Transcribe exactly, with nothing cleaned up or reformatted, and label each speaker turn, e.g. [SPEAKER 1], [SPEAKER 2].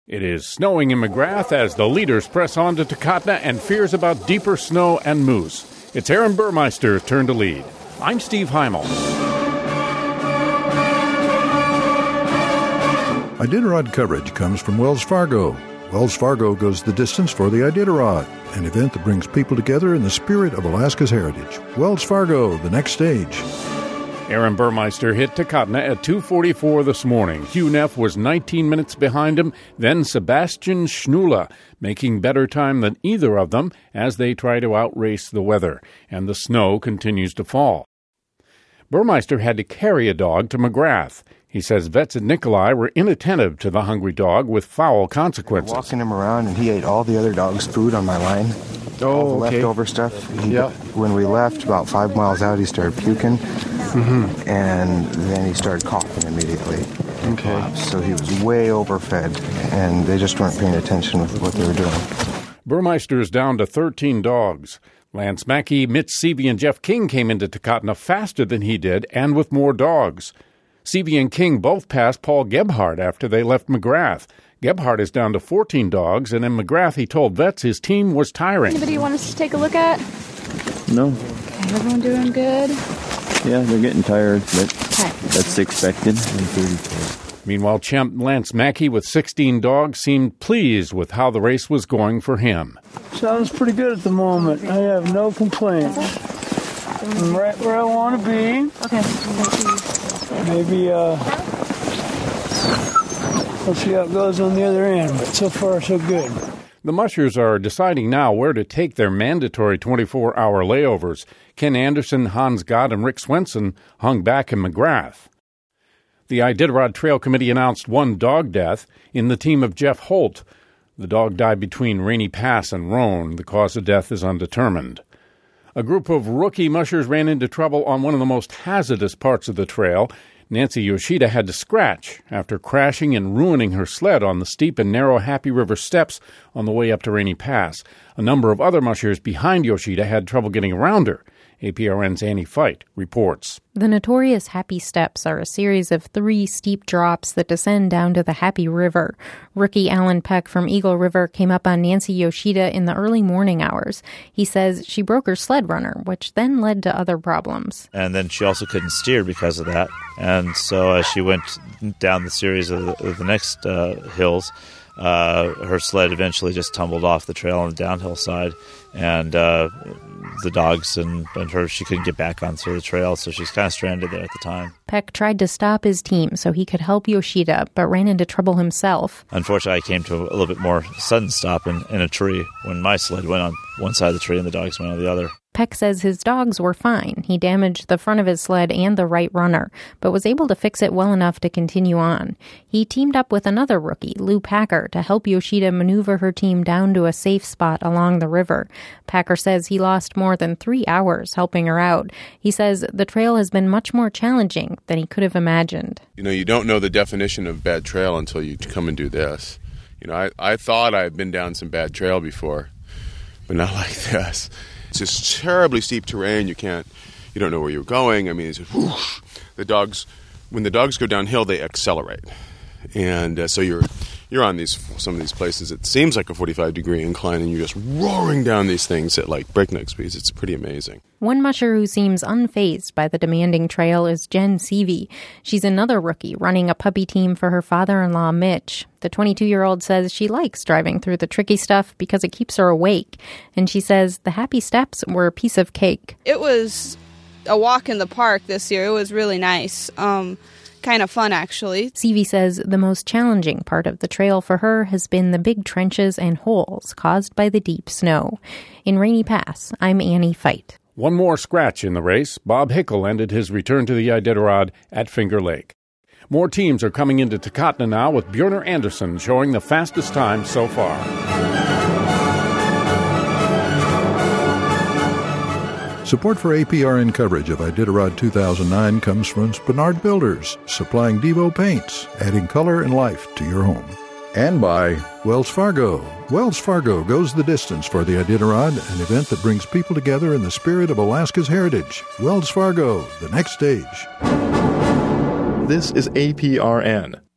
[SPEAKER 1] It is snowing in McGrath as the leaders press on to Takotna and fears about deeper snow and moose. It's Aaron Burmeister's turn to lead. I'm Steve Heimel.
[SPEAKER 2] Iditarod coverage comes from Wells Fargo. Wells Fargo goes the distance for the Iditarod, an event that brings people together in the spirit of Alaska's heritage. Wells Fargo, the next stage.
[SPEAKER 1] Aaron Burmeister hit Takotna at two forty-four this morning. Hugh Neff was nineteen minutes behind him, then Sebastian Schnula, making better time than either of them as they try to outrace the weather, and the snow continues to fall. Burmeister had to carry a dog to McGrath. He says vets at Nikolai were inattentive to the hungry dog with foul consequences.
[SPEAKER 3] Walking him around, and he ate all the other dogs' food on my line.
[SPEAKER 4] Oh,
[SPEAKER 3] all the
[SPEAKER 4] okay.
[SPEAKER 3] leftover stuff. He,
[SPEAKER 4] yep.
[SPEAKER 3] When we left, about five miles out, he started puking, mm-hmm. and then he started coughing immediately.
[SPEAKER 4] Okay.
[SPEAKER 3] Uh, so he was way overfed, and they just weren't paying attention with what they were doing.
[SPEAKER 1] Burmeister is down to thirteen dogs. Lance Mackey, Mitch Seavey, and Jeff King came into Takotna faster than he did and with more dogs. Seavey and King both passed Paul Gebhardt after they left McGrath. Gebhardt is down to fourteen dogs, and in McGrath he told vets his team was tiring.
[SPEAKER 5] Anybody want us to take a look at?
[SPEAKER 6] No.
[SPEAKER 5] Okay, everyone doing good?
[SPEAKER 6] Yeah, they're getting tired, but
[SPEAKER 5] okay.
[SPEAKER 6] That's expected.
[SPEAKER 1] Meanwhile, champ Lance Mackey with sixteen dogs seemed pleased with how the race was going for him.
[SPEAKER 7] Sounds pretty good at the moment. I have no complaints. I'm right where I want to be.
[SPEAKER 5] Okay.
[SPEAKER 7] Maybe, uh, we'll see how it goes on the other end, but so far so good.
[SPEAKER 1] The mushers are deciding now where to take their mandatory twenty-four hour layovers. Ken Anderson, Hans Gott, and Rick Swenson hung back in McGrath. The Iditarod Trail Committee announced one dog death in the team of Jeff Holt. The dog died between Rainy Pass and Roan. The cause of death is undetermined. A group of rookie mushers ran into trouble on one of the most hazardous parts of the trail. Nancy Yoshida had to scratch after crashing and ruining her sled on the steep and narrow Happy River steps on the way up to Rainy Pass. A number of other mushers behind Yoshida had trouble getting around her. A P R N's Annie Fight reports.
[SPEAKER 8] The notorious Happy Steps are a series of three steep drops that descend down to the Happy River. Rookie Alan Peck from Eagle River came up on Nancy Yoshida in the early morning hours. He says she broke her sled runner, which then led to other problems.
[SPEAKER 9] And then she also couldn't steer because of that. And so as she went down the series of the, of the next uh, hills, uh, her sled eventually just tumbled off the trail on the downhill side. And uh, the dogs and, and her, she couldn't get back onto the trail, so she's kind of stranded there at the time.
[SPEAKER 8] Peck tried to stop his team so he could help Yoshida, but ran into trouble himself.
[SPEAKER 9] Unfortunately, I came to a little bit more sudden stop in, in a tree when my sled went on one side of the tree and the dogs went on the other.
[SPEAKER 8] Peck says his dogs were fine. He damaged the front of his sled and the right runner, but was able to fix it well enough to continue on. He teamed up with another rookie, Lou Packer, to help Yoshida maneuver her team down to a safe spot along the river. Packer says he lost more than three hours helping her out. He says the trail has been much more challenging than he could have imagined.
[SPEAKER 10] You know, you don't know the definition of bad trail until you come and do this. You know, I, I thought I'd been down some bad trail before, but not like this. It's just terribly steep terrain. You can't, you don't know where you're going. I mean, it's just whoosh. The dogs, when the dogs go downhill, they accelerate. And uh, so you're you're on these some of these places. It seems like a forty-five degree incline, and you're just roaring down these things at like breakneck speeds. It's pretty amazing.
[SPEAKER 8] One musher who seems unfazed by the demanding trail is Jen Seavey. She's another rookie running a puppy team for her father-in-law, Mitch. The twenty-two-year-old says she likes driving through the tricky stuff because it keeps her awake. And she says the Happy Steps were a piece of cake.
[SPEAKER 11] It was a walk in the park this year. It was really nice. Um... Kind of fun, actually.
[SPEAKER 8] Seavey says the most challenging part of the trail for her has been the big trenches and holes caused by the deep snow. In Rainy Pass, I'm Annie Fight.
[SPEAKER 1] One more scratch in the race. Bob Hickel ended his return to the Iditarod at Finger Lake. More teams are coming into Takotna now, with Björner Anderson showing the fastest time so far.
[SPEAKER 2] Support for A P R N coverage of Iditarod two thousand nine comes from Spenard Builders, supplying Devo paints, adding color and life to your home. And by Wells Fargo. Wells Fargo goes the distance for the Iditarod, an event that brings people together in the spirit of Alaska's heritage. Wells Fargo, the next stage.
[SPEAKER 12] This is A P R N.